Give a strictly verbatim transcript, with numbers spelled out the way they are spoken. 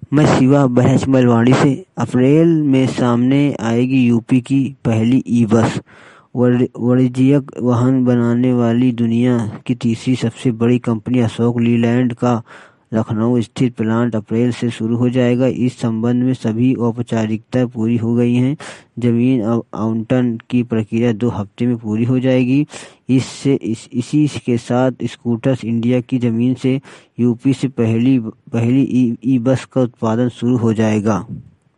मैं शिवा बहच मलवाड़ी से। अप्रैल में सामने आएगी यूपी की पहली ई बस। वाणिज्यिक वाहन बनाने वाली दुनिया की तीसरी सबसे बड़ी कंपनी अशोक लीलैंड का लखनऊ स्थित प्लांट अप्रैल से शुरू हो जाएगा। इस संबंध में सभी औपचारिकताएं पूरी हो गई हैं। जमीन आवंटन की प्रक्रिया दो हफ्ते में पूरी हो जाएगी। इससे इस, इसी के साथ स्कूटर्स इंडिया की जमीन से यूपी से पहली पहली ई, ई बस का उत्पादन शुरू हो जाएगा।